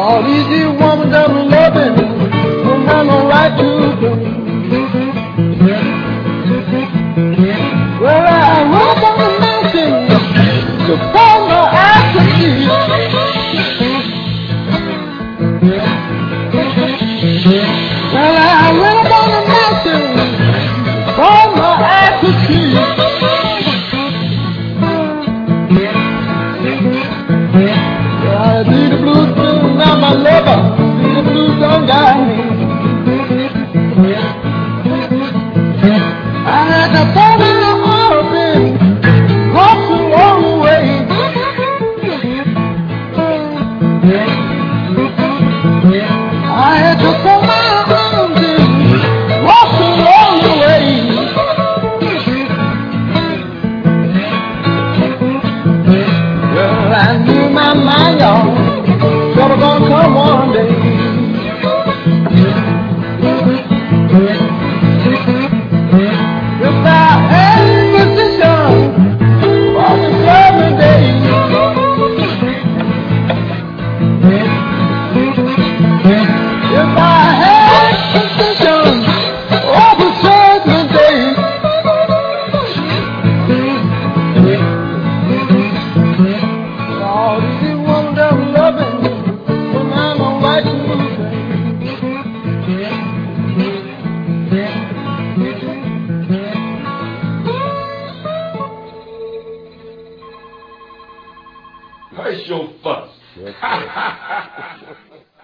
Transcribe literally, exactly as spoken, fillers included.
All these dear women that are loving, don't have no right to blame. Well, I rode up on the mountain to find my eyes to see. Well, I went up on the mountain to find my eyes to see. I see the blues feeling now my lover, see the blues done got me. I had to fall in the orbit, walk the long way. I had to throw my arms in, walk the long way. Well, I knew my mind, y'all, trouble gonna come one day. If I had position for the seven days, if I had position for the seven days, all these women that I'm loving, don't have no right to lose. Hush your fuss.